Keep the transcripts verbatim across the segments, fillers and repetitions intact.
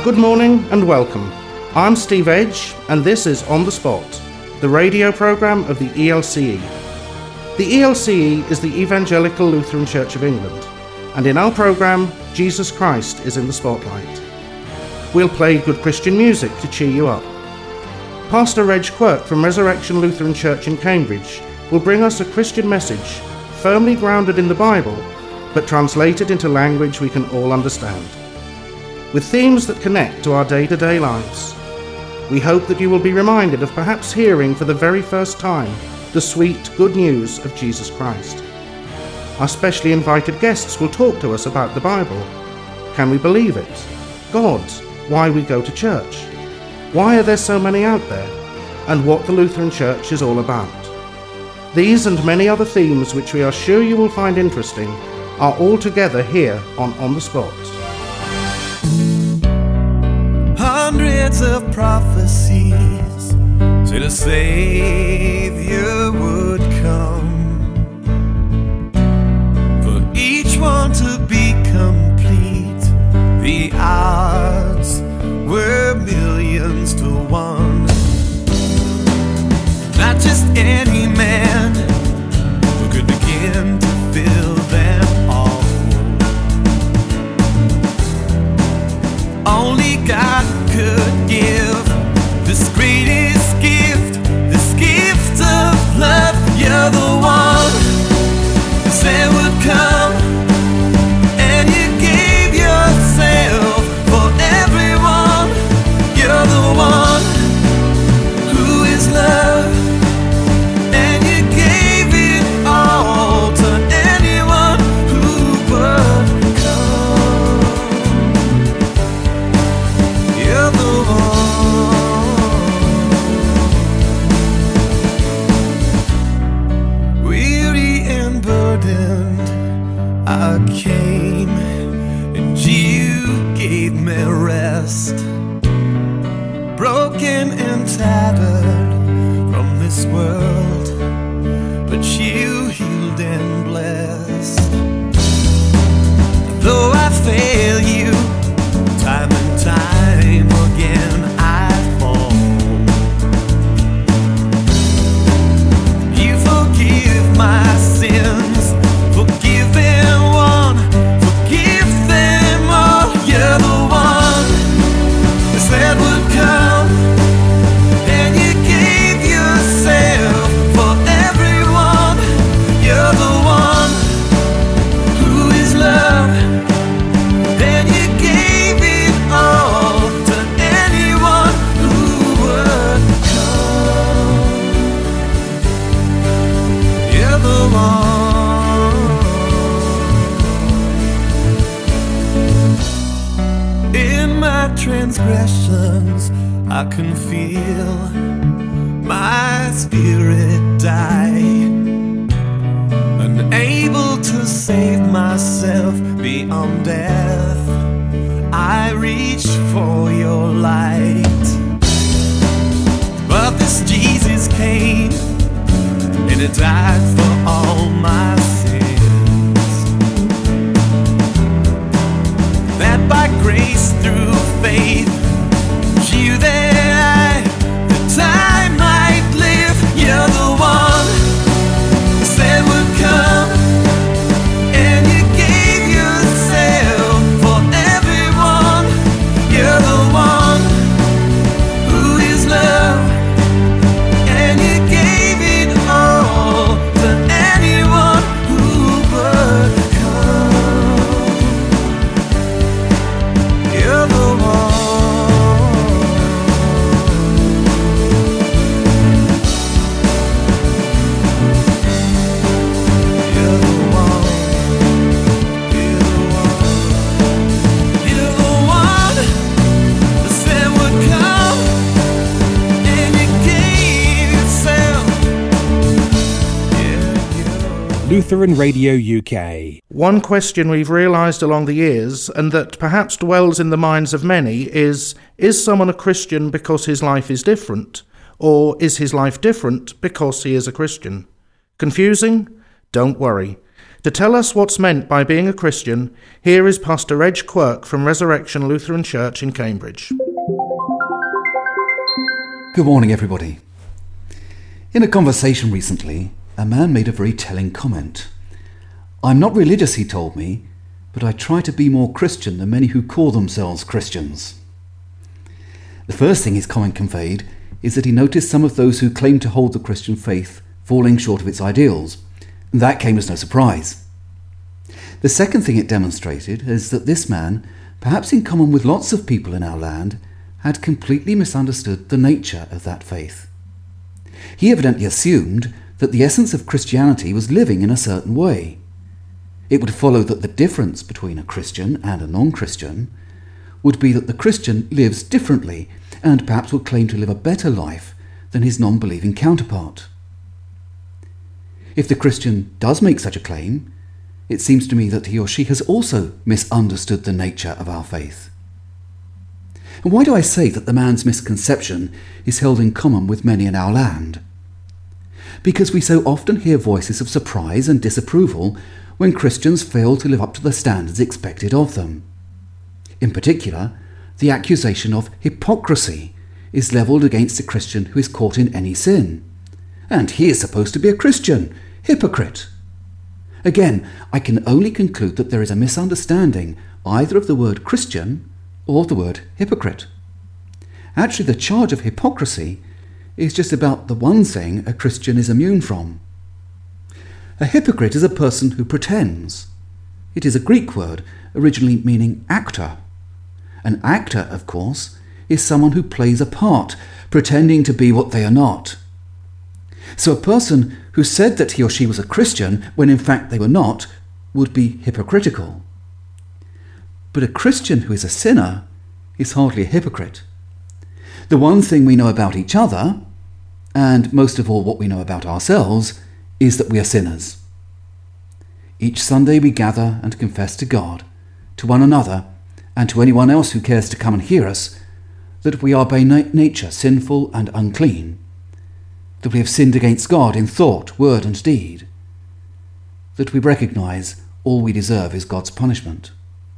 Good morning and welcome. I'm Steve Edge and this is On the Spot, the radio programme of the E L C E. The E L C E is the Evangelical Lutheran Church of England, and in our programme, Jesus Christ is in the spotlight. We'll play good Christian music to cheer you up. Pastor Reg Quirk from Resurrection Lutheran Church in Cambridge will bring us a Christian message firmly grounded in the Bible, but translated into language we can all understand, with themes that connect to our day-to-day lives. We hope that you will be reminded of perhaps hearing for the very first time the sweet good news of Jesus Christ. Our specially invited guests will talk to us about the Bible. Can we believe it? God, why we go to church? Why are there so many out there? And what the Lutheran Church is all about. These and many other themes which we are sure you will find interesting are all together here on On the Spot. Hundreds of prophecies said a Savior would come, for each one to be complete. The odds were millions to one. Not just any man who could begin to fill them all. Only God could give this greatest gift, this gift of love. You're the one who said would come, and you gave yourself for everyone. You're the one who is love, and you gave it all to anyone who would come. You're the one. Weary and burdened I came, and you gave me rest. Broken and tattered from this world, but you healed and blessed. Though I fail you time and time again, I fall. You forgive my sins, forgive them one, forgive them all. You're the one that said would come, and you gave yourself for everyone. You're the one who is love, and you gave it all to anyone who would come. You're the one. In my transgressions I can feel my spirit die, unable to save myself beyond death. I reached for your light, but this Jesus came, and He died for all my sins, that by grace through faith you that I, that I might live. You're the one who said would come, and you gave yourself for everyone. You're the one who is love, and you gave it all to anyone who would come. You're the one. Lutheran Radio U K. One question we've realised along the years, and that perhaps dwells in the minds of many, is, is someone a Christian because his life is different? Or is his life different because he is a Christian? Confusing? Don't worry. To tell us what's meant by being a Christian, here is Pastor Reg Quirk from Resurrection Lutheran Church in Cambridge. Good morning, everybody. In a conversation recently, a man made a very telling comment. I'm not religious, he told me, but I try to be more Christian than many who call themselves Christians. The first thing his comment conveyed is that he noticed some of those who claim to hold the Christian faith falling short of its ideals. That came as no surprise. The second thing it demonstrated is that this man, perhaps in common with lots of people in our land, had completely misunderstood the nature of that faith. He evidently assumed that the essence of Christianity was living in a certain way. It would follow that the difference between a Christian and a non-Christian would be that the Christian lives differently and perhaps would claim to live a better life than his non-believing counterpart. If the Christian does make such a claim, it seems to me that he or she has also misunderstood the nature of our faith. And why do I say that the man's misconception is held in common with many in our land? Because we so often hear voices of surprise and disapproval when Christians fail to live up to the standards expected of them. In particular, the accusation of hypocrisy is levelled against a Christian who is caught in any sin. And he is supposed to be a Christian. Hypocrite. Again, I can only conclude that there is a misunderstanding either of the word Christian or the word hypocrite. Actually, the charge of hypocrisy is just about the one thing a Christian is immune from. A hypocrite is a person who pretends. It is a Greek word, originally meaning actor. An actor, of course, is someone who plays a part, pretending to be what they are not. So a person who said that he or she was a Christian when in fact they were not would be hypocritical. But a Christian who is a sinner is hardly a hypocrite. The one thing we know about each other, and most of all what we know about ourselves, is that we are sinners. Each Sunday we gather and confess to God, to one another, and to anyone else who cares to come and hear us, that we are by na- nature sinful and unclean, that we have sinned against God in thought, word and deed, that we recognise all we deserve is God's punishment.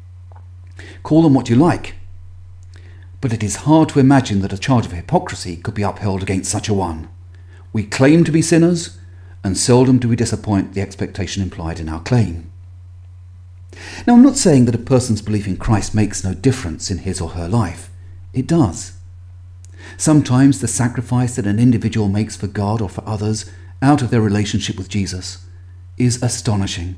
Call them what you like, but it is hard to imagine that a charge of hypocrisy could be upheld against such a one. We claim to be sinners, and seldom do we disappoint the expectation implied in our claim. Now, I'm not saying that a person's belief in Christ makes no difference in his or her life. It does. Sometimes the sacrifice that an individual makes for God or for others out of their relationship with Jesus is astonishing.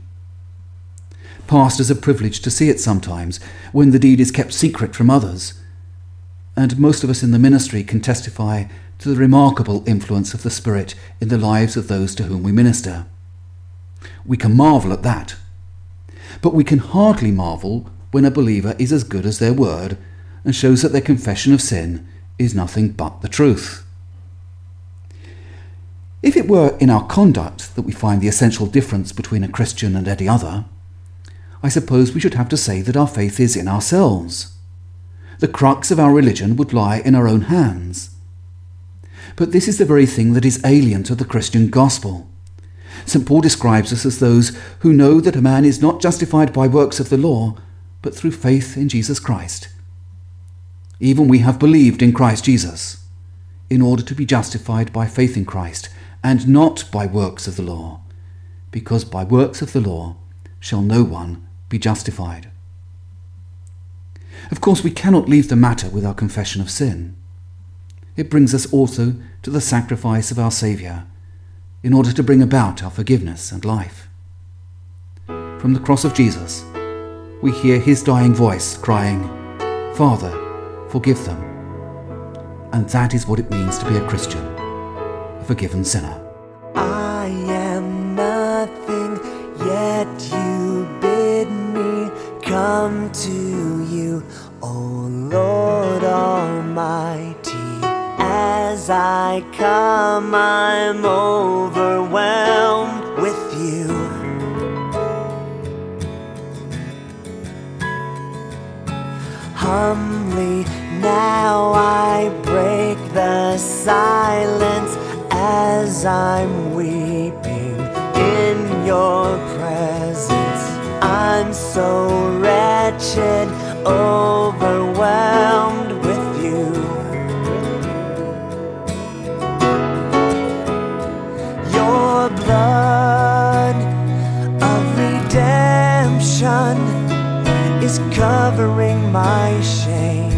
Pastors are privileged to see it sometimes when the deed is kept secret from others, and most of us in the ministry can testify to the remarkable influence of the Spirit in the lives of those to whom we minister. We can marvel at that, but we can hardly marvel when a believer is as good as their word and shows that their confession of sin is nothing but the truth. If it were in our conduct that we find the essential difference between a Christian and any other, I suppose we should have to say that our faith is in ourselves. The crux of our religion would lie in our own hands. But this is the very thing that is alien to the Christian gospel. Saint Paul describes us as those who know that a man is not justified by works of the law, but through faith in Jesus Christ. Even we have believed in Christ Jesus, in order to be justified by faith in Christ, and not by works of the law, because by works of the law shall no one be justified. Of course, we cannot leave the matter with our confession of sin. It brings us also to the sacrifice of our Saviour, in order to bring about our forgiveness and life. From the cross of Jesus, we hear his dying voice crying, "Father, forgive them." And that is what it means to be a Christian, a forgiven sinner. I am nothing, yet you bid me come to you, O Lord Almighty. As I come, I'm overwhelmed with you. Humbly now I break the silence as I'm weeping in your presence. I'm so wretched, overwhelmed with you. Your blood of redemption is covering my shame.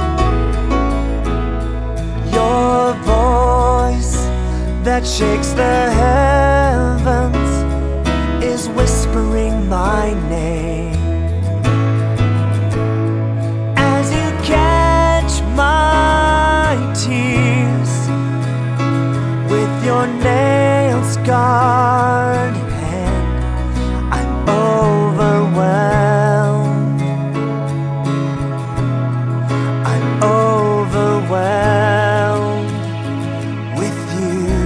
Your voice that shakes the heavens is whispering my name. As you catch my tears with your nail-scarred hand, I'm overwhelmed. I'm overwhelmed with you.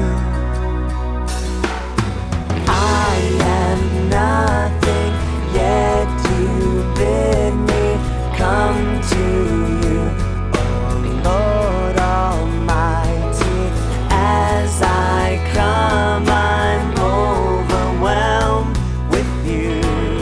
I am nothing, yet you bid me come to you. Oh Lord Almighty, as I come, I'm overwhelmed with you.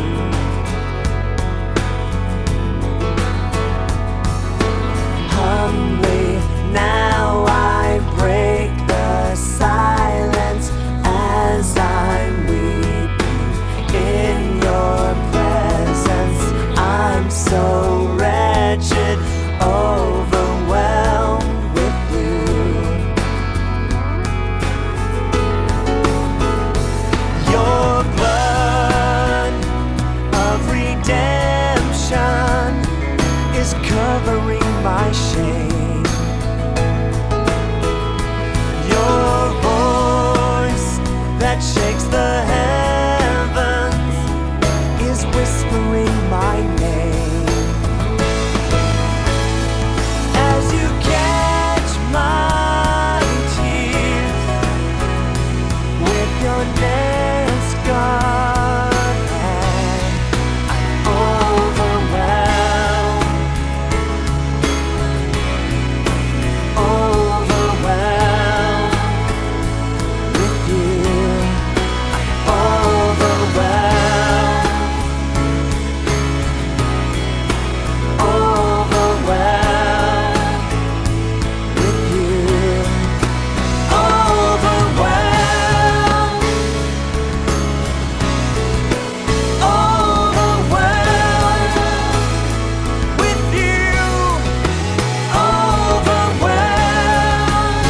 Humbly now I break the silence as I'm weeping in your presence. I'm so wretched, overwhelmed with you. Your blood of redemption is covering my shame. Your voice that shakes the heavens is whispering my name. As you catch my tears with your nail-scarred hand, I'm overwhelmed, overwhelmed with you. I'm overwhelmed, overwhelmed with you. Overwhelmed, overwhelmed with you. Overwhelmed,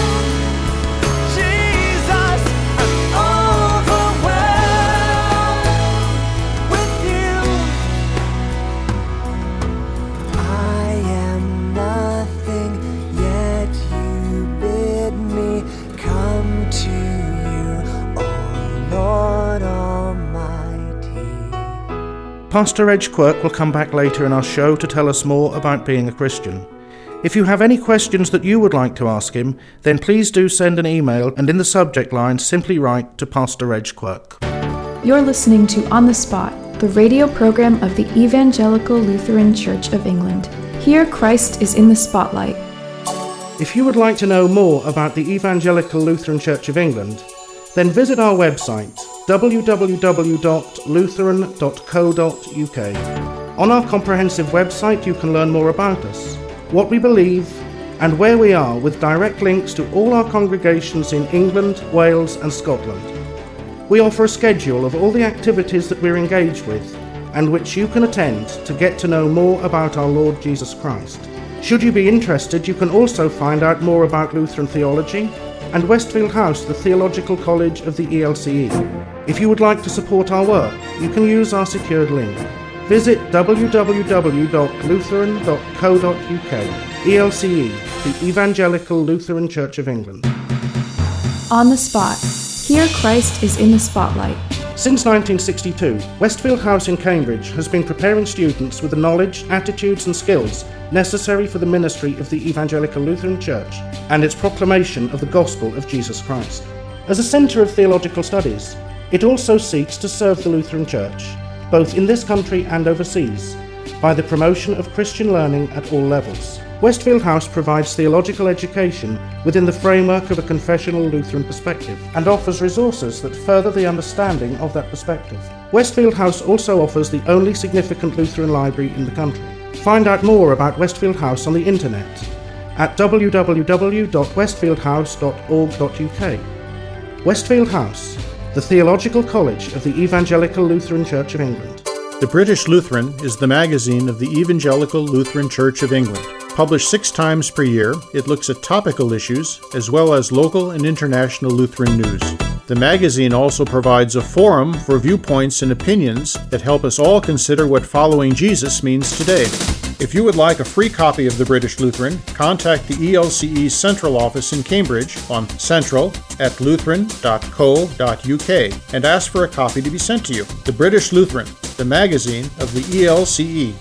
Jesus, I'm overwhelmed with you. I am nothing, yet you bid me come to you, O Lord Almighty. Pastor Reg Quirk will come back later in our show to tell us more about being a Christian. If you have any questions that you would like to ask him, then please do send an email and in the subject line simply write to Pastor Reg Quirk. You're listening to On the Spot, the radio program of the Evangelical Lutheran Church of England. Here Christ is in the spotlight. If you would like to know more about the Evangelical Lutheran Church of England, then visit our website w w w dot lutheran dot co dot u k. On our comprehensive website you can learn more about us, what we believe, and where we are, with direct links to all our congregations in England, Wales and Scotland. We offer a schedule of all the activities that we're engaged with and which you can attend to get to know more about our Lord Jesus Christ. Should you be interested, you can also find out more about Lutheran theology and Westfield House, the theological college of the E L C E. If you would like to support our work, you can use our secured link. Visit w w w dot lutheran dot co dot u k. E L C E, the Evangelical Lutheran Church of England. On the Spot. Here Christ is in the spotlight. Since nineteen sixty-two, Westfield House in Cambridge has been preparing students with the knowledge, attitudes and skills necessary for the ministry of the Evangelical Lutheran Church and its proclamation of the gospel of Jesus Christ. As a centre of theological studies, it also seeks to serve the Lutheran Church, both in this country and overseas, by the promotion of Christian learning at all levels. Westfield House provides theological education within the framework of a confessional Lutheran perspective and offers resources that further the understanding of that perspective. Westfield House also offers the only significant Lutheran library in the country. Find out more about Westfield House on the internet at w w w dot westfield house dot org dot u k. Westfield House, the theological college of the Evangelical Lutheran Church of England. The British Lutheran is the magazine of the Evangelical Lutheran Church of England. Published six times per year, it looks at topical issues as well as local and international Lutheran news. The magazine also provides a forum for viewpoints and opinions that help us all consider what following Jesus means today. If you would like a free copy of the British Lutheran, contact the E L C E's central office in Cambridge on central at lutheran dot co dot u k and ask for a copy to be sent to you. The British Lutheran, the magazine of the E L C E.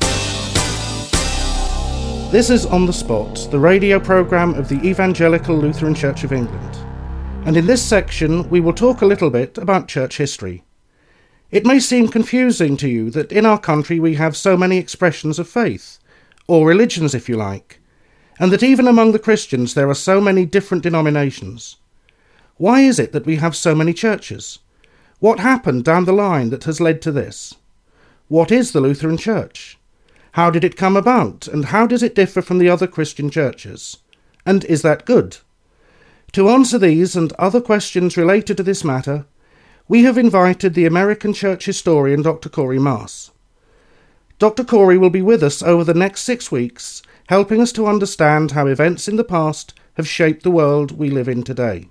This is On the Spot, the radio programme of the Evangelical Lutheran Church of England. And in this section, we will talk a little bit about church history. It may seem confusing to you that in our country we have so many expressions of faith, or religions if you like, and that even among the Christians there are so many different denominations. Why is it that we have so many churches? What happened down the line that has led to this? What is the Lutheran Church? How did it come about, and how does it differ from the other Christian churches? And is that good? To answer these and other questions related to this matter, we have invited the American church historian Doctor Corey Maas. Doctor Corey will be with us over the next six weeks, helping us to understand how events in the past have shaped the world we live in today.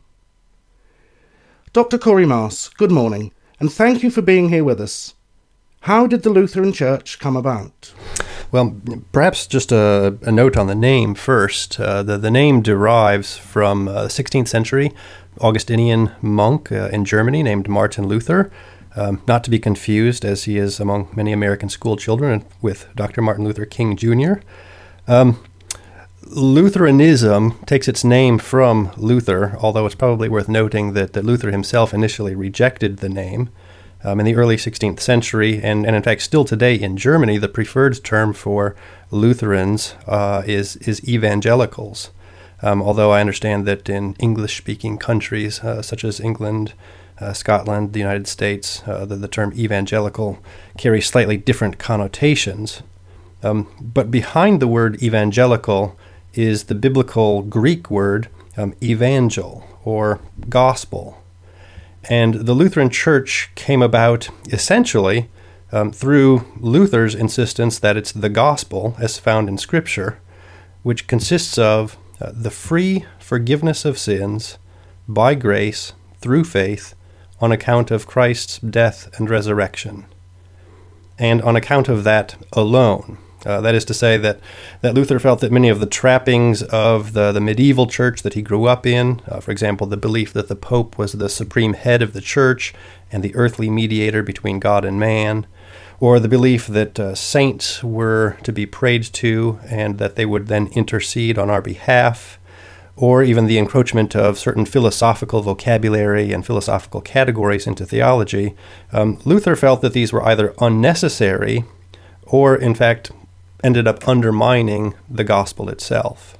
Doctor Corey Maas, good morning, and thank you for being here with us. How did the Lutheran Church come about? Well, perhaps just a, a note on the name first. Uh, the, the name derives from a uh, sixteenth century Augustinian monk uh, in Germany named Martin Luther, um, not to be confused, as he is among many American school children, with Doctor Martin Luther King Junior Um, Lutheranism takes its name from Luther, although it's probably worth noting that, that Luther himself initially rejected the name. Um, in the early sixteenth century, and, and in fact still today in Germany, the preferred term for Lutherans uh, is, is evangelicals. Um, although I understand that in English-speaking countries uh, such as England, uh, Scotland, the United States, uh, the, the term evangelical carries slightly different connotations. Um, but behind the word evangelical is the biblical Greek word um, evangel, or gospel. And the Lutheran Church came about essentially um, through Luther's insistence that it's the gospel, as found in Scripture, which consists of uh, the free forgiveness of sins by grace through faith on account of Christ's death and resurrection. And on account of that alone. Uh, that is to say that, that Luther felt that many of the trappings of the, the medieval church that he grew up in, uh, for example, the belief that the Pope was the supreme head of the church and the earthly mediator between God and man, or the belief that uh, saints were to be prayed to and that they would then intercede on our behalf, or even the encroachment of certain philosophical vocabulary and philosophical categories into theology, um, Luther felt that these were either unnecessary or, in fact, ended up undermining the gospel itself.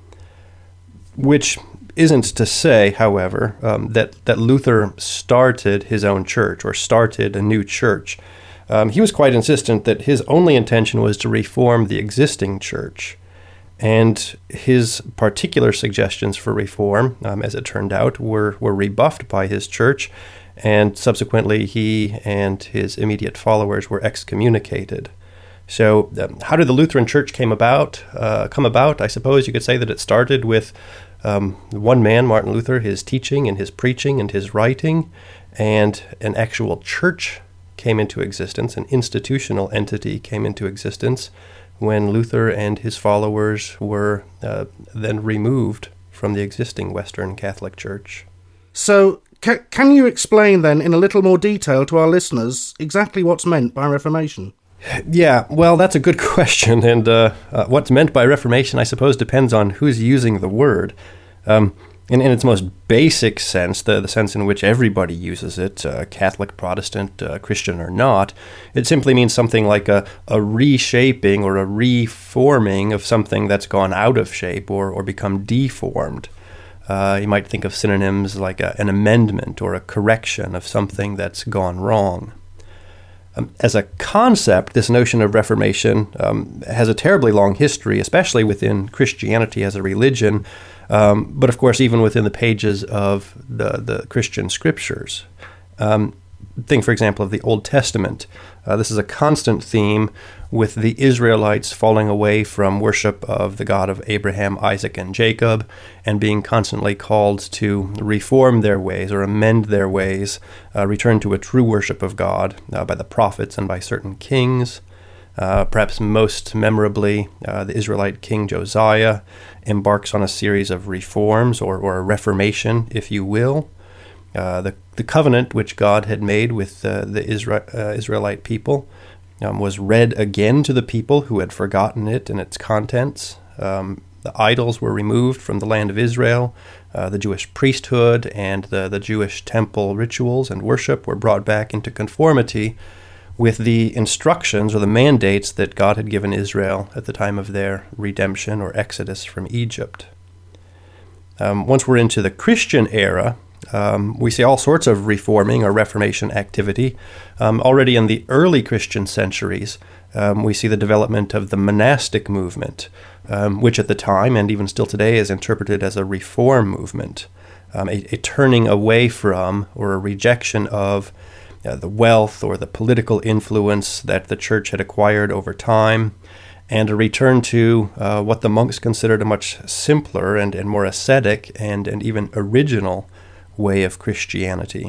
Which isn't to say, however, um, that, that Luther started his own church or started a new church. Um, he was quite insistent that his only intention was to reform the existing church. And his particular suggestions for reform, um, as it turned out, were, were rebuffed by his church, and subsequently he and his immediate followers were excommunicated. So um, how did the Lutheran Church came about? Uh, come about? I suppose you could say that it started with um, one man, Martin Luther, his teaching and his preaching and his writing, and an actual church came into existence, an institutional entity came into existence when Luther and his followers were uh, then removed from the existing Western Catholic Church. So ca- can you explain then in a little more detail to our listeners exactly what's meant by Reformation? Yeah, well, that's a good question, and uh, uh, what's meant by Reformation, I suppose, depends on who's using the word. Um, in, in its most basic sense, the, the sense in which everybody uses it, uh, Catholic, Protestant, uh, Christian or not, it simply means something like a, a reshaping or a reforming of something that's gone out of shape or, or become deformed. Uh, you might think of synonyms like a, an amendment or a correction of something that's gone wrong. Um, as a concept, this notion of Reformation um, has a terribly long history, especially within Christianity as a religion, um, but of course even within the pages of the, the Christian scriptures. Um, think, for example, of the Old Testament. Uh, this is a constant theme with the Israelites falling away from worship of the God of Abraham, Isaac, and Jacob, and being constantly called to reform their ways or amend their ways, uh, return to a true worship of God uh, by the prophets and by certain kings. Uh, perhaps most memorably, uh, the Israelite king Josiah embarks on a series of reforms, or, or a reformation, if you will. Uh, the, the covenant which God had made with uh, the Isra- uh, Israelite people um, was read again to the people who had forgotten it and its contents. Um, the idols were removed from the land of Israel. Uh, the Jewish priesthood and the, the Jewish temple rituals and worship were brought back into conformity with the instructions or the mandates that God had given Israel at the time of their redemption or exodus from Egypt. Um, once we're into the Christian era, Um, we see all sorts of reforming or Reformation activity. Um, already in the early Christian centuries, um, we see the development of the monastic movement, um, which at the time, and even still today, is interpreted as a reform movement, um, a, a turning away from or a rejection of uh, the wealth or the political influence that the church had acquired over time, and a return to uh, what the monks considered a much simpler and, and more ascetic and, and even original way of Christianity.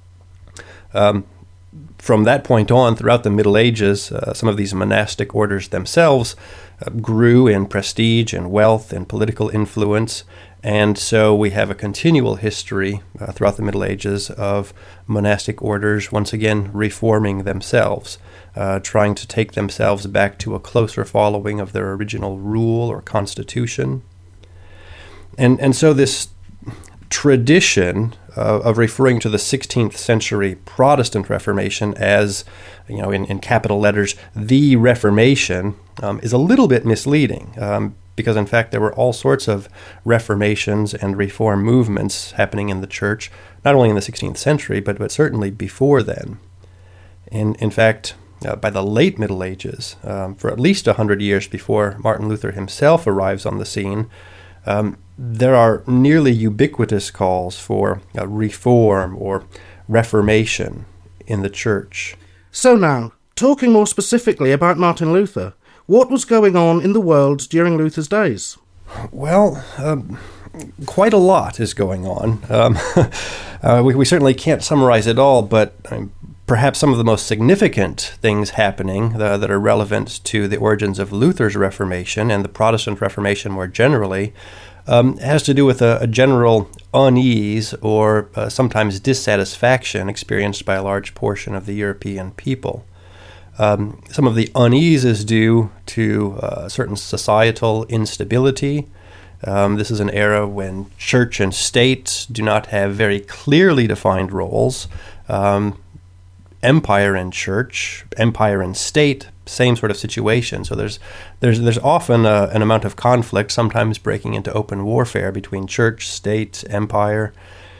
Um, from that point on, throughout the Middle Ages, uh, some of these monastic orders themselves uh, grew in prestige and wealth and political influence, and so we have a continual history uh, throughout the Middle Ages of monastic orders once again reforming themselves, uh, trying to take themselves back to a closer following of their original rule or constitution. And, and so this tradition uh, of referring to the sixteenth century Protestant Reformation as, you know, in, in capital letters, the Reformation, um, is a little bit misleading, um, because in fact there were all sorts of reformations and reform movements happening in the church, not only in the sixteenth century, but, but certainly before then. In, in fact, uh, by the late Middle Ages, um, for at least one hundred years before Martin Luther himself arrives on the scene, um, there are nearly ubiquitous calls for uh, reform or reformation in the church. So now, talking more specifically about Martin Luther, what was going on in the world during Luther's days? Well, um, quite a lot is going on. Um, uh, we, we certainly can't summarize it all, but um, perhaps some of the most significant things happening uh, that are relevant to the origins of Luther's Reformation and the Protestant Reformation more generally Um, has to do with a, a general unease or uh, sometimes dissatisfaction experienced by a large portion of the European people. Um, some of the unease is due to uh, certain societal instability. Um, this is an era when church and state do not have very clearly defined roles. Um, empire and church, empire and state, same sort of situation. So there's there's there's often a, an amount of conflict, sometimes breaking into open warfare between church, state, empire.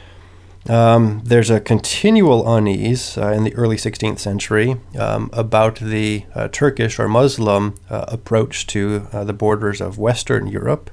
Um, there's a continual unease uh, in the early sixteenth century um, about the uh, Turkish or Muslim uh, approach to uh, the borders of Western Europe.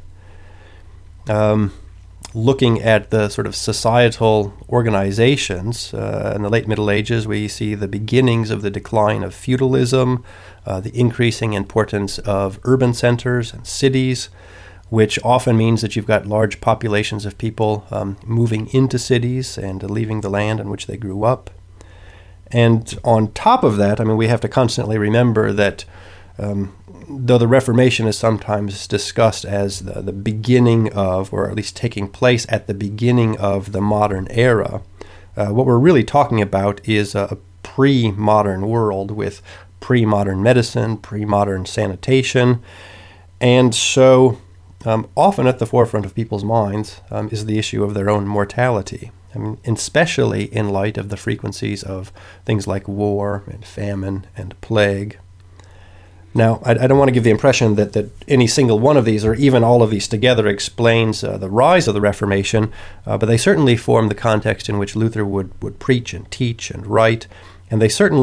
Um, looking at the sort of societal organizations uh, in the late Middle Ages, we see the beginnings of the decline of feudalism, uh, the increasing importance of urban centers and cities, which often means that you've got large populations of people um, moving into cities and uh, leaving the land on which they grew up. And on top of that, I mean, we have to constantly remember that um, though the Reformation is sometimes discussed as the, the beginning of, or at least taking place at the beginning of the modern era, uh, what we're really talking about is a, a pre-modern world with pre-modern medicine, pre-modern sanitation. And so um, often at the forefront of people's minds um, is the issue of their own mortality. I mean, especially in light of the frequencies of things like war and famine and plague. Now, I, I don't want to give the impression that, that any single one of these, or even all of these together, explains uh, the rise of the Reformation, uh, but they certainly form the context in which Luther would, would preach and teach and write, and they certainly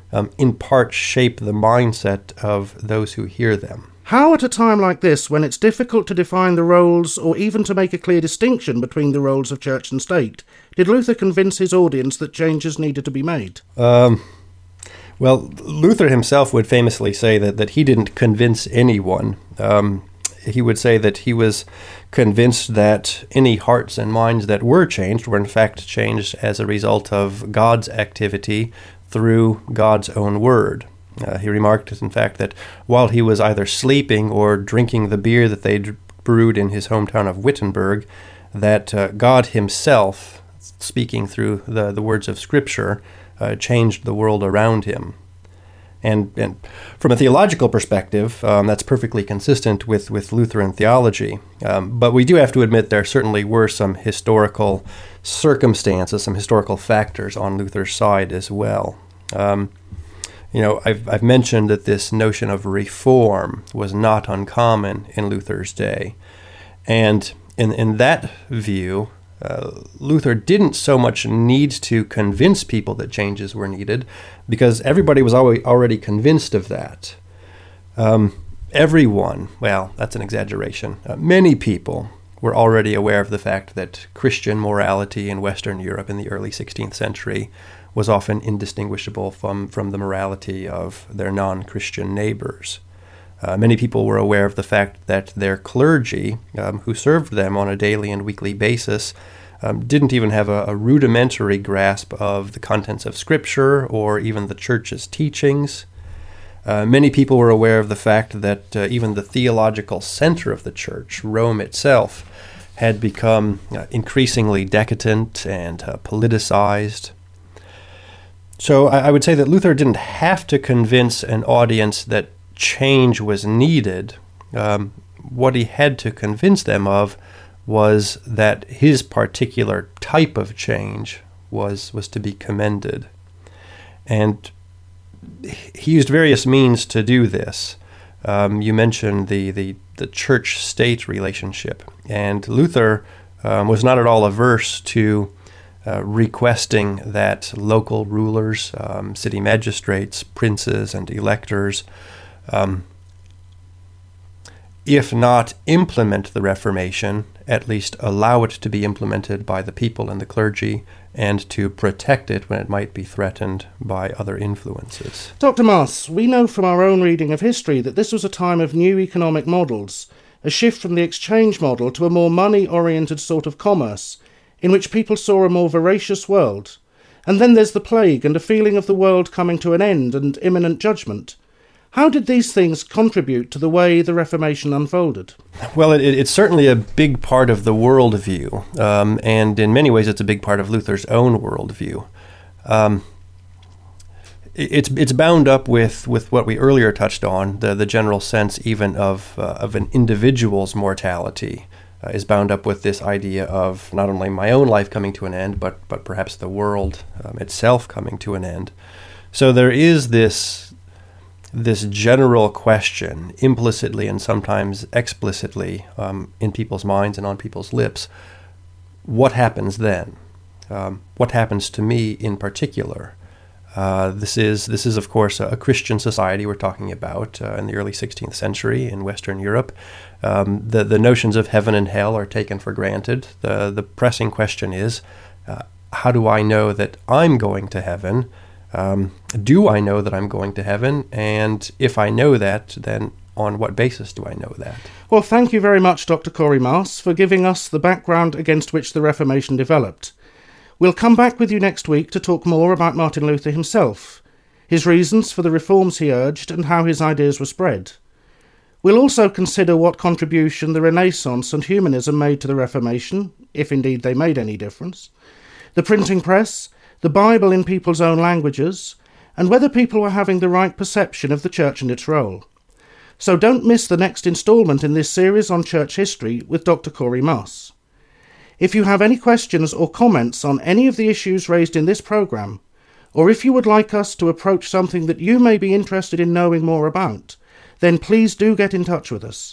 um, in part shape the mindset of those who hear them. How, at a time like this, when it's difficult to define the roles or even to make a clear distinction between the roles of church and state, did Luther convince his audience that changes needed to be made? Um, well, Luther himself would famously say that, that he didn't convince anyone. Um, he would say that he was convinced that any hearts and minds that were changed were in fact changed as a result of God's activity through God's own word. Uh, he remarked, in fact, that while he was either sleeping or drinking the beer that they'd brewed in his hometown of Wittenberg, that uh, God himself, speaking through the, the words of Scripture, uh, changed the world around him. And, and from a theological perspective, um, that's perfectly consistent with, with Lutheran theology. Um, but we do have to admit there certainly were some historical circumstances, some historical factors on Luther's side as well. Um, you know, I've, I've mentioned that this notion of reform was not uncommon in Luther's day. And in, in that view, Uh, Luther didn't so much need to convince people that changes were needed, because everybody was always already convinced of that. Um, everyone, well, that's an exaggeration. Uh, many people were already aware of the fact that Christian morality in Western Europe in the early sixteenth century was often indistinguishable from, from the morality of their non-Christian neighbors. Uh, many people were aware of the fact that their clergy, um, who served them on a daily and weekly basis, um, didn't even have a, a rudimentary grasp of the contents of Scripture or even the Church's teachings. Uh, many people were aware of the fact that uh, even the theological center of the Church, Rome itself, had become uh, increasingly decadent and uh, politicized. So I, I would say that Luther didn't have to convince an audience that change was needed. Um, what he had to convince them of was that his particular type of change was was to be commended. And he used various means to do this. Um, you mentioned the, the, the church-state relationship, and Luther um, was not at all averse to uh, requesting that local rulers, um, city magistrates, princes, and electors Um, if not implement the Reformation, at least allow it to be implemented by the people and the clergy, and to protect it when it might be threatened by other influences. Doctor Maas, we know from our own reading of history that this was a time of new economic models, a shift from the exchange model to a more money-oriented sort of commerce, in which people saw a more voracious world. And then there's the plague and a feeling of the world coming to an end and imminent judgment. How did these things contribute to the way the Reformation unfolded? Well, it, it's certainly a big part of the worldview, um, and in many ways it's a big part of Luther's own worldview. Um, it's it's bound up with, with what we earlier touched on, the, the general sense even of, uh, of an individual's mortality uh, is bound up with this idea of not only my own life coming to an end, but, but perhaps the world um, itself coming to an end. So there is this this general question, implicitly and sometimes explicitly, um, in people's minds and on people's lips: what happens then? Um, what happens to me in particular? Uh, this is, this is of course, a, a Christian society we're talking about uh, in the early sixteenth century in Western Europe. Um, the, the notions of heaven and hell are taken for granted. The, the pressing question is, uh, how do I know that I'm going to heaven? Um, do I know that I'm going to heaven? And if I know that, then on what basis do I know that? Well, thank you very much, Doctor Corey Maas, for giving us the background against which the Reformation developed. We'll come back with you next week to talk more about Martin Luther himself, his reasons for the reforms he urged, and how his ideas were spread. We'll also consider what contribution the Renaissance and humanism made to the Reformation, if indeed they made any difference, the printing press, the Bible in people's own languages, and whether people were having the right perception of the Church and its role. So don't miss the next instalment in this series on church history with Doctor Corey Maas. If you have any questions or comments on any of the issues raised in this programme, or if you would like us to approach something that you may be interested in knowing more about, then please do get in touch with us.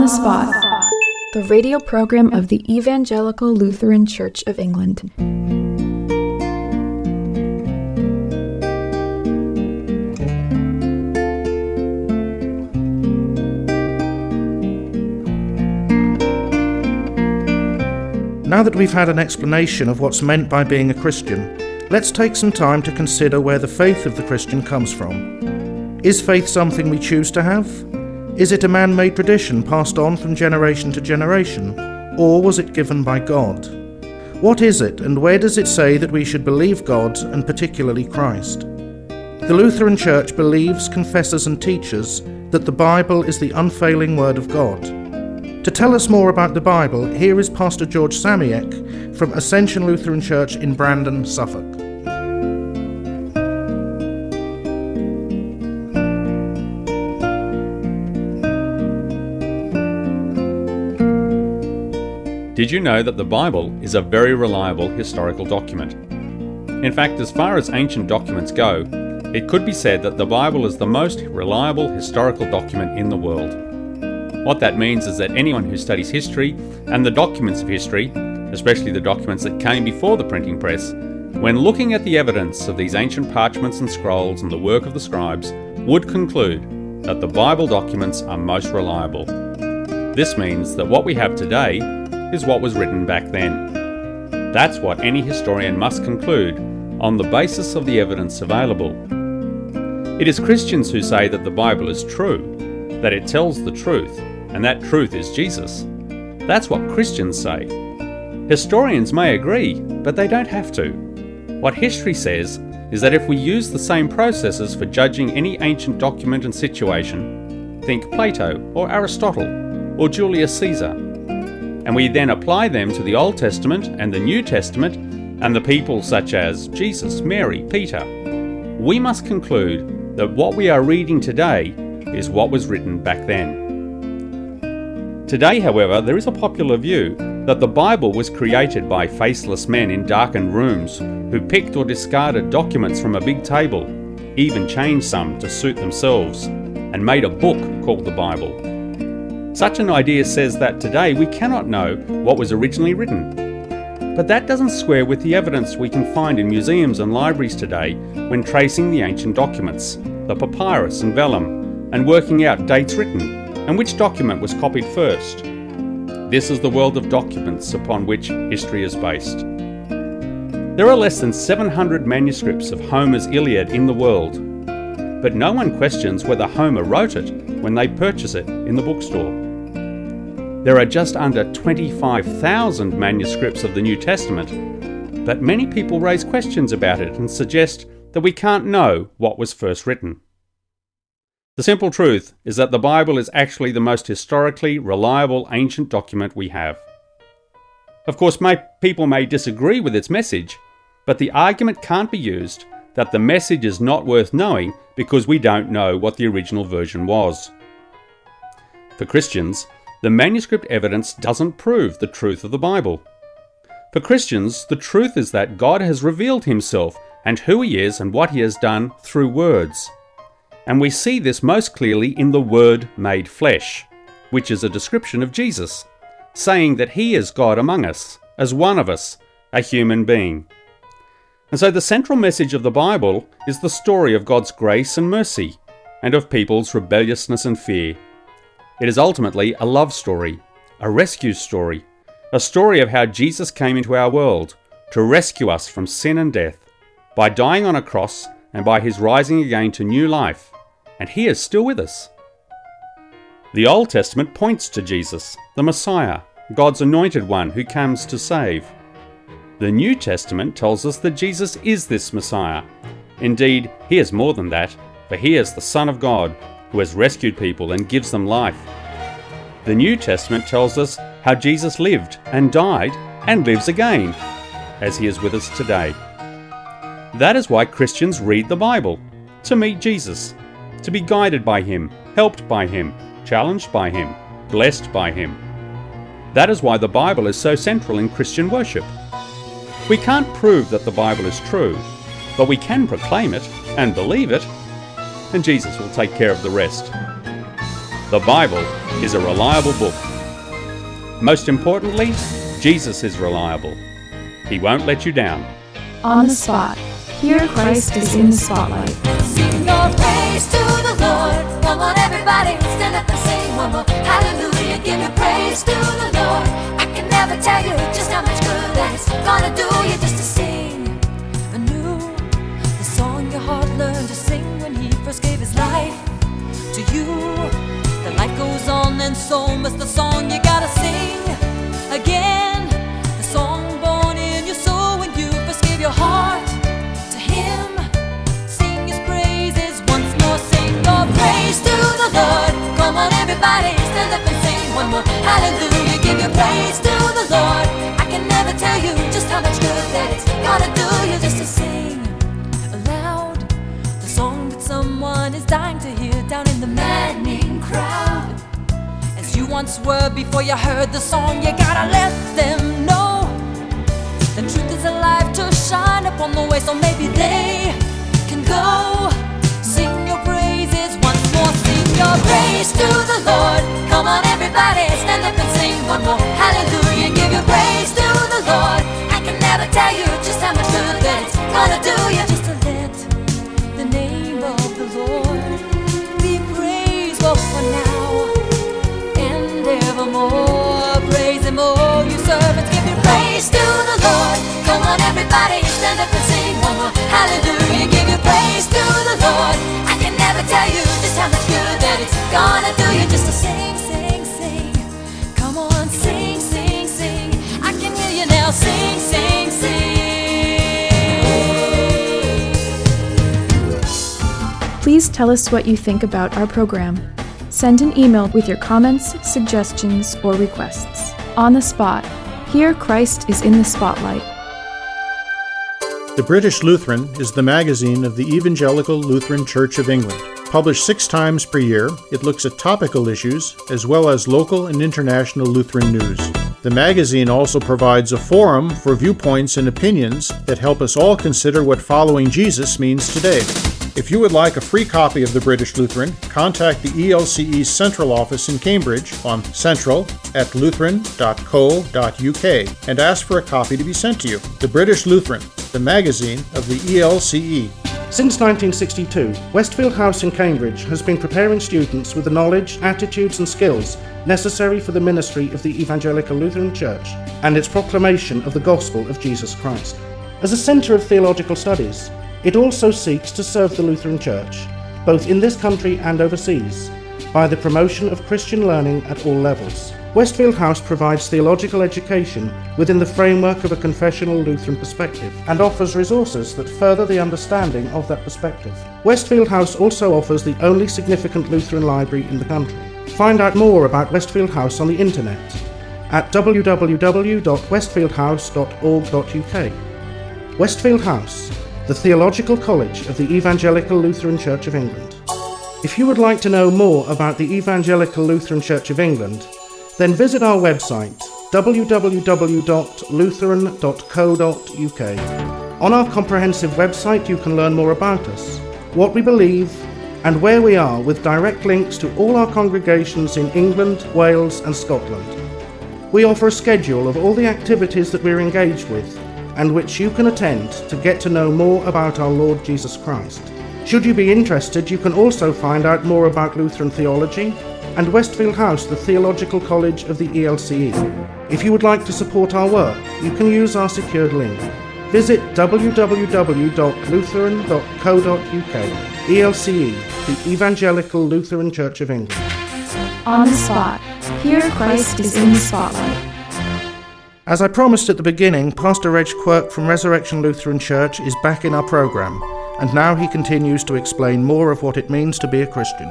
the Spot, the radio program of the Evangelical Lutheran Church of England. Now that we've had an explanation of what's meant by being a Christian, let's take some time to consider where the faith of the Christian comes from. Is faith something we choose to have? Is it a man-made tradition passed on from generation to generation? Or was it given by God? What is it, and where does it say that we should believe God, and particularly Christ? The Lutheran Church believes, confesses and teaches that the Bible is the unfailing Word of God. To tell us more about the Bible, here is Pastor George Samiek from Ascension Lutheran Church in Brandon, Suffolk. Did you know that the Bible is a very reliable historical document? In fact, as far as ancient documents go, it could be said that the Bible is the most reliable historical document in the world. What that means is that anyone who studies history and the documents of history, especially the documents that came before the printing press, when looking at the evidence of these ancient parchments and scrolls and the work of the scribes, would conclude that the Bible documents are most reliable. This means that what we have today is what was written back then. That's what any historian must conclude on the basis of the evidence available. It is Christians who say that the Bible is true, that it tells the truth, and that truth is Jesus. That's what Christians say. Historians may agree, but they don't have to. What history says is that if we use the same processes for judging any ancient document and situation, think Plato or Aristotle or Julius Caesar, and we then apply them to the Old Testament and the New Testament and the people such as Jesus, Mary, Peter, we must conclude that what we are reading today is what was written back then. Today, however, there is a popular view that the Bible was created by faceless men in darkened rooms who picked or discarded documents from a big table, even changed some to suit themselves, and made a book called the Bible. Such an idea says that today we cannot know what was originally written. But that doesn't square with the evidence we can find in museums and libraries today when tracing the ancient documents, the papyrus and vellum, and working out dates written and which document was copied first. This is the world of documents upon which history is based. There are less than seven hundred manuscripts of Homer's Iliad in the world, but no one questions whether Homer wrote it when they purchase it in the bookstore. There are just under twenty-five thousand manuscripts of the New Testament, but many people raise questions about it and suggest that we can't know what was first written. The simple truth is that the Bible is actually the most historically reliable ancient document we have. Of course, may, people may disagree with its message, but the argument can't be used that the message is not worth knowing because we don't know what the original version was. For Christians, the manuscript evidence doesn't prove the truth of the Bible. For Christians, the truth is that God has revealed himself and who he is and what he has done through words. And we see this most clearly in the Word made flesh, which is a description of Jesus, saying that he is God among us, as one of us, a human being. And so the central message of the Bible is the story of God's grace and mercy, and of people's rebelliousness and fear. It is ultimately a love story, a rescue story, a story of how Jesus came into our world to rescue us from sin and death, by dying on a cross and by his rising again to new life. And he is still with us. The Old Testament points to Jesus, the Messiah, God's anointed one who comes to save. The New Testament tells us that Jesus is this Messiah. Indeed, he is more than that, for he is the Son of God, who has rescued people and gives them life. The New Testament tells us how Jesus lived and died and lives again, as he is with us today. That is why Christians read the Bible, to meet Jesus, to be guided by him, helped by him, challenged by him, blessed by him. That is why the Bible is so central in Christian worship. We can't prove that the Bible is true, but we can proclaim it and believe it, and Jesus will take care of the rest. The Bible is a reliable book. Most importantly, Jesus is reliable. He won't let you down. On the Spot. Here Christ is in the spotlight. Sing your praise to the Lord. Come on everybody, stand up and sing one more hallelujah. Give your praise to the Lord. I can never tell you just how much good that it's gonna do you just to sing anew the song your heart learned to sing when He first gave His life to you. The life goes on and so must the song you gotta sing again. The song born in your soul when you first gave your heart to Him. Sing His praises once more. Sing your praise to the Lord. Come on everybody, stand up and sing one more hallelujah. Give your praise to the Lord. I can never tell you just how much good that it's gonna do you just to sing aloud the song that someone is dying to hear down in the maddening crowd. As you once were before you heard the song, you gotta let them know the truth is alive to shine upon the way, so maybe they can go. Sing your praises once more. Sing your praise to the Lord. Come on everybody, stand up and sing one more hallelujah. Give your praise to the Lord. I can never tell you just how much good that it's gonna do you just to let the name of the Lord be praised both for now and evermore. Praise Him, oh you servants, give your praise to the Lord. Come on everybody, stand up and sing one more hallelujah. Give your praise to the Lord. I can never tell you just how much good that it's gonna do you just to sing, sing, sing. Come on, sing, sing, sing. I can hear you now, sing, sing, sing. Please tell us what you think about our program. Send an email with your comments, suggestions, or requests. On the Spot. Here Christ is in the spotlight. The British Lutheran is the magazine of the Evangelical Lutheran Church of England. Published six times per year, it looks at topical issues as well as local and international Lutheran news. The magazine also provides a forum for viewpoints and opinions that help us all consider what following Jesus means today. If you would like a free copy of the British Lutheran, contact the E L C E's central office in Cambridge on central at lutheran dot co dot uk and ask for a copy to be sent to you. The British Lutheran, the magazine of the E L C E. Since nineteen sixty-two, Westfield House in Cambridge has been preparing students with the knowledge, attitudes and skills necessary for the ministry of the Evangelical Lutheran Church and its proclamation of the gospel of Jesus Christ. As a centre of theological studies, it also seeks to serve the Lutheran Church, both in this country and overseas, by the promotion of Christian learning at all levels. Westfield House provides theological education within the framework of a confessional Lutheran perspective and offers resources that further the understanding of that perspective. Westfield House also offers the only significant Lutheran library in the country. Find out more about Westfield House on the internet at w w w dot westfield house dot org dot u k. Westfield House, the Theological College of the Evangelical Lutheran Church of England. If you would like to know more about the Evangelical Lutheran Church of England, then visit our website w w w dot lutheran dot co dot u k. On our comprehensive website you can learn more about us, what we believe, and where we are, with direct links to all our congregations in England, Wales and Scotland. We offer a schedule of all the activities that we're engaged with and which you can attend to get to know more about our Lord Jesus Christ. Should you be interested, you can also find out more about Lutheran theology and Westfield House, the Theological College of the E L C E. If you would like to support our work, you can use our secured link. Visit w w w dot lutheran dot co dot u k. E L C E, the Evangelical Lutheran Church of England. On the Spot. Here Christ is in the spotlight. As I promised at the beginning, Pastor Reg Quirk from Resurrection Lutheran Church is back in our programme, and now he continues to explain more of what it means to be a Christian.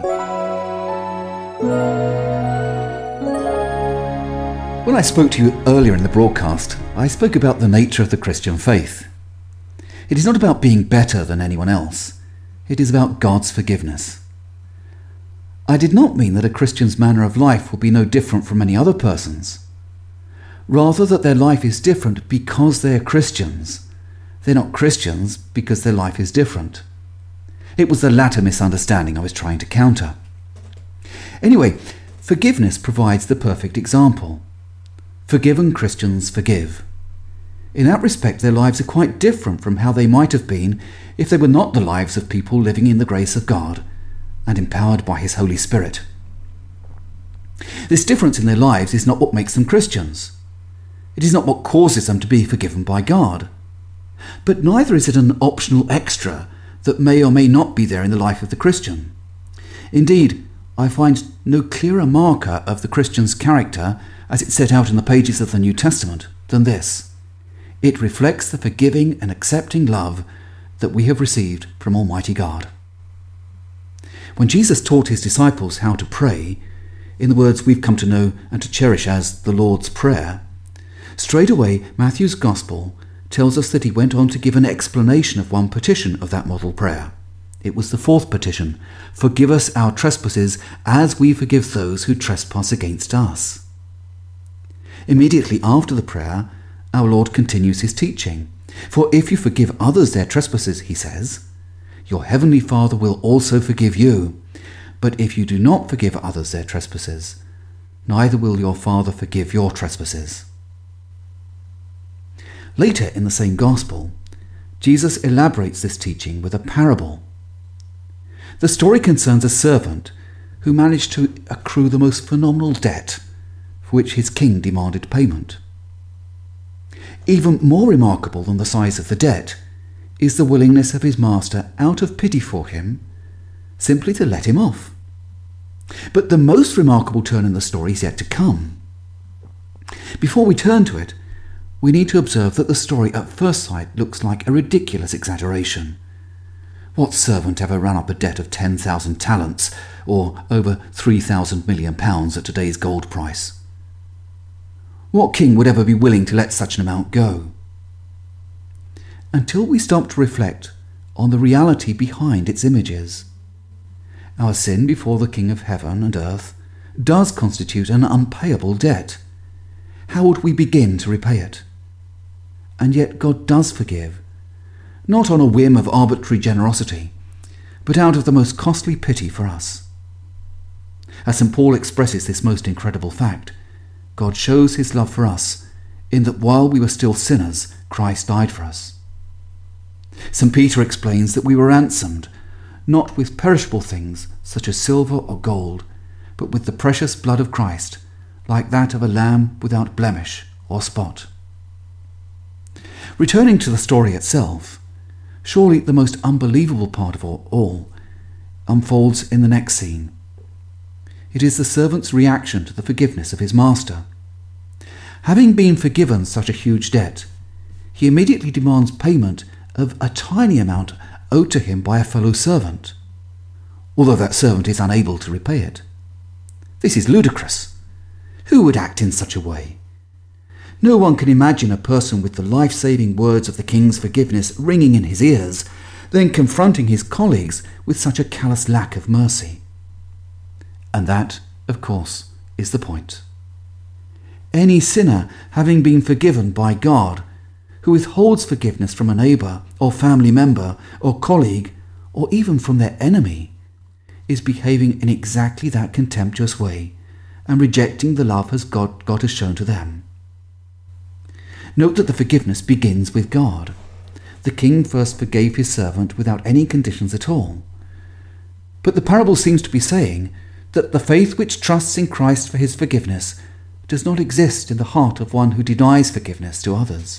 When I spoke to you earlier in the broadcast, I spoke about the nature of the Christian faith. It is not about being better than anyone else. It is about God's forgiveness. I did not mean that a Christian's manner of life will be no different from any other person's. Rather, that their life is different because they are Christians. They're not Christians because their life is different. It was the latter misunderstanding I was trying to counter. Anyway, forgiveness provides the perfect example. Forgiven Christians forgive. In that respect, their lives are quite different from how they might have been if they were not the lives of people living in the grace of God and empowered by His Holy Spirit. This difference in their lives is not what makes them Christians. It is not what causes them to be forgiven by God. But neither is it an optional extra that may or may not be there in the life of the Christian. Indeed, I find no clearer marker of the Christian's character, as it's set out in the pages of the New Testament, than this. It reflects the forgiving and accepting love that we have received from Almighty God. When Jesus taught His disciples how to pray, in the words we've come to know and to cherish as the Lord's Prayer, straight away Matthew's Gospel tells us that He went on to give an explanation of one petition of that model prayer. It was the fourth petition, "Forgive us our trespasses as we forgive those who trespass against us." Immediately after the prayer, our Lord continues His teaching. "For if you forgive others their trespasses," He says, "your heavenly Father will also forgive you. But if you do not forgive others their trespasses, neither will your Father forgive your trespasses." Later in the same Gospel, Jesus elaborates this teaching with a parable. The story concerns a servant who managed to accrue the most phenomenal debt for which his king demanded payment. Even more remarkable than the size of the debt is the willingness of his master, out of pity for him, simply to let him off. But the most remarkable turn in the story is yet to come. Before we turn to it, we need to observe that the story at first sight looks like a ridiculous exaggeration. What servant ever ran up a debt of ten thousand talents, or over three thousand million pounds at today's gold price? What king would ever be willing to let such an amount go? Until we stop to reflect on the reality behind its images. Our sin before the King of heaven and earth does constitute an unpayable debt. How would we begin to repay it? And yet God does forgive, not on a whim of arbitrary generosity, but out of the most costly pity for us. As Saint Paul expresses this most incredible fact, God shows His love for us in that while we were still sinners, Christ died for us. Saint Peter explains that we were ransomed, not with perishable things such as silver or gold, but with the precious blood of Christ, like that of a lamb without blemish or spot. Returning to the story itself, surely the most unbelievable part of all unfolds in the next scene. It is the servant's reaction to the forgiveness of his master. Having been forgiven such a huge debt, he immediately demands payment of a tiny amount owed to him by a fellow servant, although that servant is unable to repay it. This is ludicrous. Who would act in such a way? No one can imagine a person with the life-saving words of the king's forgiveness ringing in his ears, then confronting his colleagues with such a callous lack of mercy. And that, of course, is the point. Any sinner, having been forgiven by God, who withholds forgiveness from a neighbour or family member or colleague, or even from their enemy, is behaving in exactly that contemptuous way and rejecting the love as God, God has shown to them. Note that the forgiveness begins with God. The king first forgave his servant without any conditions at all. But the parable seems to be saying that the faith which trusts in Christ for his forgiveness does not exist in the heart of one who denies forgiveness to others.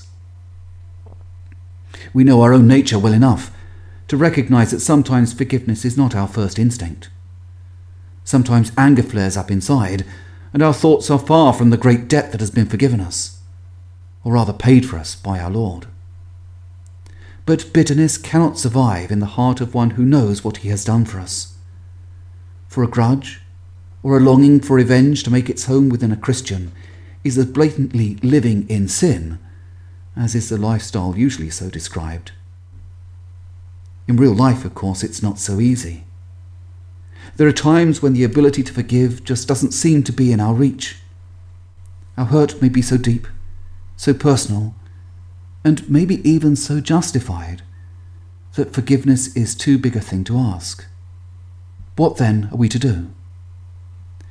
We know our own nature well enough to recognize that sometimes forgiveness is not our first instinct. Sometimes anger flares up inside, and our thoughts are far from the great debt that has been forgiven us, or rather paid for us by our Lord. But bitterness cannot survive in the heart of one who knows what he has done for us. For a grudge, or a longing for revenge to make its home within a Christian, is as blatantly living in sin as is the lifestyle usually so described. In real life, of course, it's not so easy. There are times when the ability to forgive just doesn't seem to be in our reach. Our hurt may be so deep, so personal, and maybe even so justified, that forgiveness is too big a thing to ask. What then are we to do?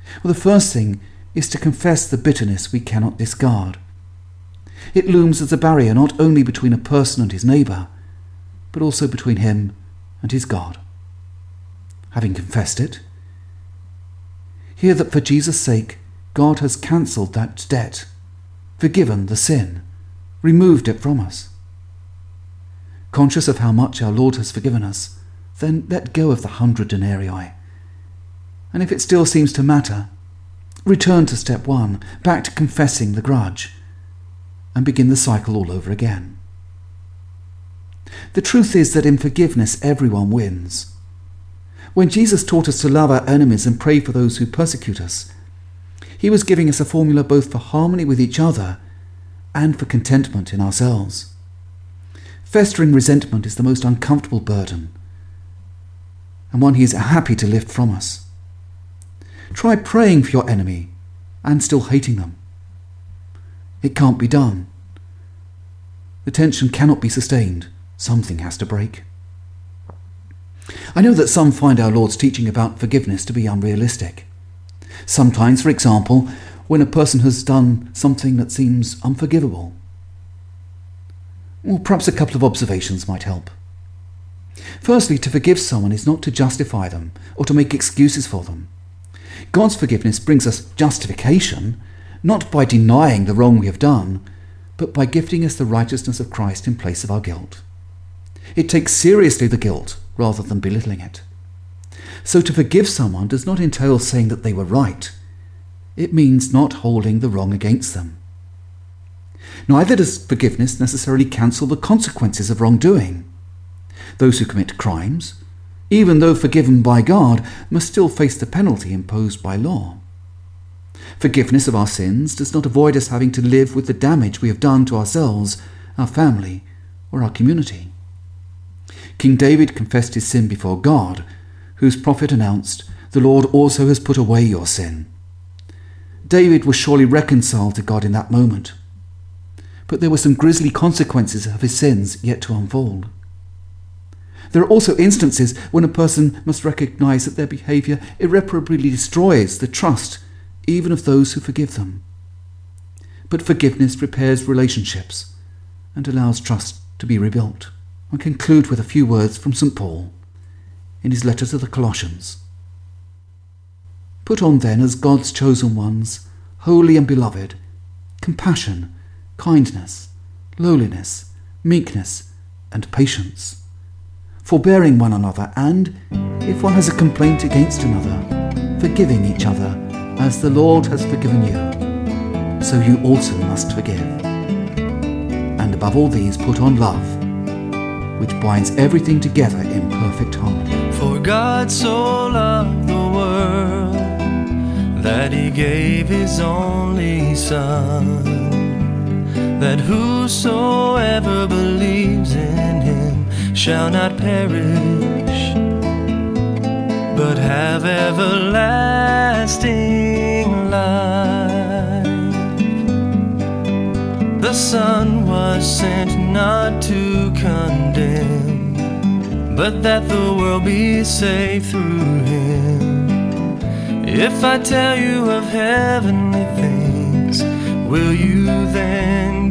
Well, the first thing is to confess the bitterness we cannot discard. It looms as a barrier not only between a person and his neighbour, but also between him and his God. Having confessed it, hear that for Jesus' sake, God has cancelled that debt, forgiven the sin, removed it from us. Conscious of how much our Lord has forgiven us, then let go of the hundred denarii. And if it still seems to matter, return to step one, back to confessing the grudge, and begin the cycle all over again. The truth is that in forgiveness everyone wins. When Jesus taught us to love our enemies and pray for those who persecute us, he was giving us a formula both for harmony with each other and for contentment in ourselves. Festering resentment is the most uncomfortable burden, and one he is happy to lift from us. Try praying for your enemy and still hating them. It can't be done. The tension cannot be sustained. Something has to break. I know that some find our Lord's teaching about forgiveness to be unrealistic. Sometimes, for example, when a person has done something that seems unforgivable. Well, perhaps a couple of observations might help. Firstly, to forgive someone is not to justify them or to make excuses for them. God's forgiveness brings us justification, not by denying the wrong we have done, but by gifting us the righteousness of Christ in place of our guilt. It takes seriously the guilt rather than belittling it. So to forgive someone does not entail saying that they were right. It means not holding the wrong against them. Neither does forgiveness necessarily cancel the consequences of wrongdoing. Those who commit crimes, even though forgiven by God, must still face the penalty imposed by law. Forgiveness of our sins does not avoid us having to live with the damage we have done to ourselves, our family, or our community. King David confessed his sin before God, whose prophet announced, "The Lord also has put away your sin." David was surely reconciled to God in that moment, but there were some grisly consequences of his sins yet to unfold. There are also instances when a person must recognize that their behavior irreparably destroys the trust even of those who forgive them. But forgiveness repairs relationships and allows trust to be rebuilt. I conclude with a few words from Saint Paul in his letter to the Colossians. Put on then as God's chosen ones, holy and beloved, compassion, kindness, lowliness, meekness, and patience, forbearing one another, and, if one has a complaint against another, forgiving each other, as the Lord has forgiven you, so you also must forgive. And above all these put on love, which binds everything together in perfect harmony. For God so loved the world that he gave his only Son, that whosoever believes in him shall not perish, but have everlasting life. The Son was sent not to condemn, but that the world be saved through him. If I tell you of heavenly things, will you then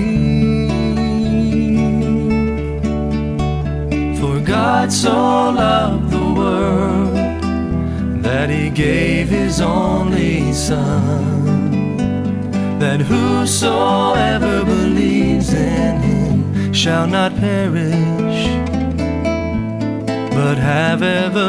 believe? For God so loved the world that he gave his only Son, that whosoever believes in him shall not perish, but have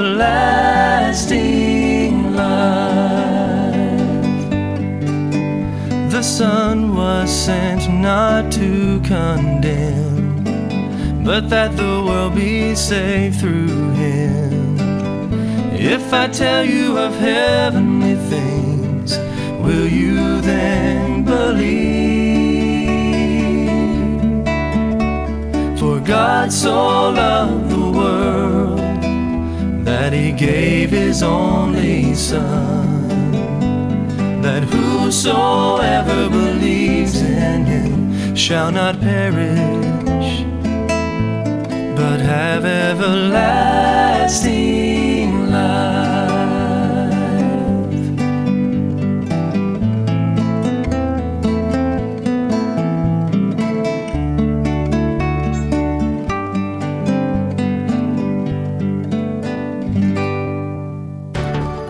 everlasting life. The Son was sent not to condemn, but that the world be saved through him. If I tell you of heavenly things, will you then believe? For God so loved the world that he gave his only Son, that whosoever believes in him shall not perish, but have everlasting life.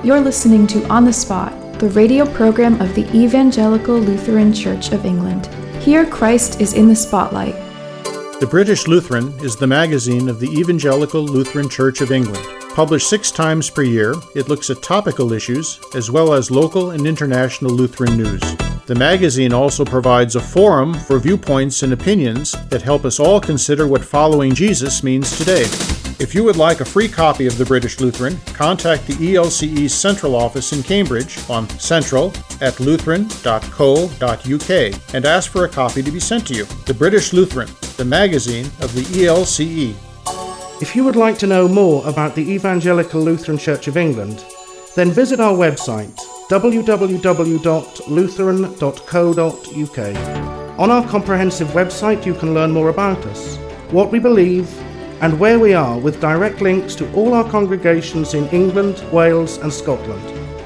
You're listening to On the Spot, the radio program of the Evangelical Lutheran Church of England. Here, Christ is in the spotlight. The British Lutheran is the magazine of the Evangelical Lutheran Church of England. Published six times per year, it looks at topical issues as well as local and international Lutheran news. The magazine also provides a forum for viewpoints and opinions that help us all consider what following Jesus means today. If you would like a free copy of the British Lutheran, contact the E L C E's central office in Cambridge on central at lutheran dot co dot uk and ask for a copy to be sent to you. The British Lutheran, the magazine of the E L C E. If you would like to know more about the Evangelical Lutheran Church of England, then visit our website w w w dot lutheran dot co dot uk. On our comprehensive website you can learn more about us, what we believe, and where we are, with direct links to all our congregations in England, Wales and Scotland.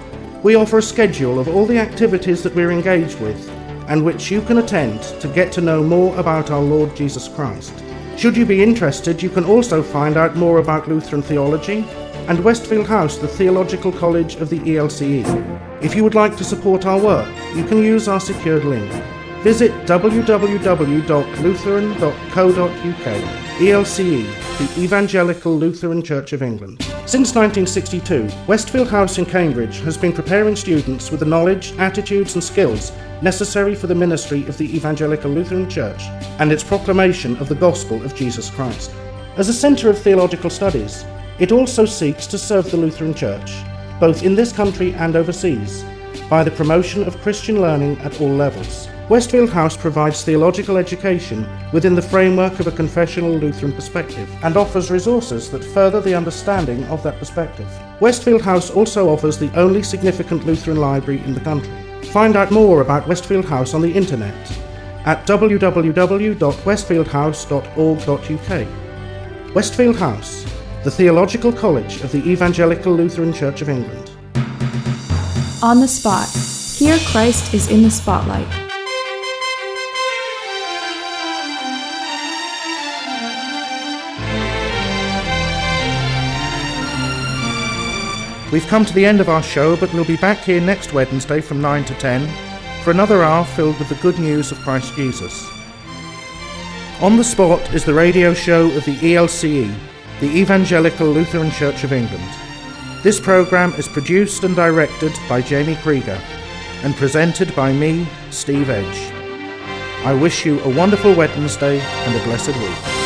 We offer a schedule of all the activities that we're engaged with and which you can attend to get to know more about our Lord Jesus Christ. Should you be interested, you can also find out more about Lutheran theology and Westfield House, the theological college of the E L C E. If you would like to support our work, you can use our secured link. Visit w w w dot lutheran dot co dot uk. E L C E, the Evangelical Lutheran Church of England. Since nineteen sixty-two, Westfield House in Cambridge has been preparing students with the knowledge, attitudes and skills necessary for the ministry of the Evangelical Lutheran Church and its proclamation of the gospel of Jesus Christ. As a centre of theological studies, it also seeks to serve the Lutheran Church, both in this country and overseas, by the promotion of Christian learning at all levels. Westfield House provides theological education within the framework of a confessional Lutheran perspective and offers resources that further the understanding of that perspective. Westfield House also offers the only significant Lutheran library in the country. Find out more about Westfield House on the internet at w w w dot westfield house dot org dot uk. Westfield House, the theological college of the Evangelical Lutheran Church of England. On the Spot. Here, Christ is in the spotlight. We've come to the end of our show, but we'll be back here next Wednesday from nine to ten for another hour filled with the good news of Christ Jesus. On the Spot is the radio show of the E L C E, the Evangelical Lutheran Church of England. This programme is produced and directed by Jamie Krieger and presented by me, Steve Edge. I wish you a wonderful Wednesday and a blessed week.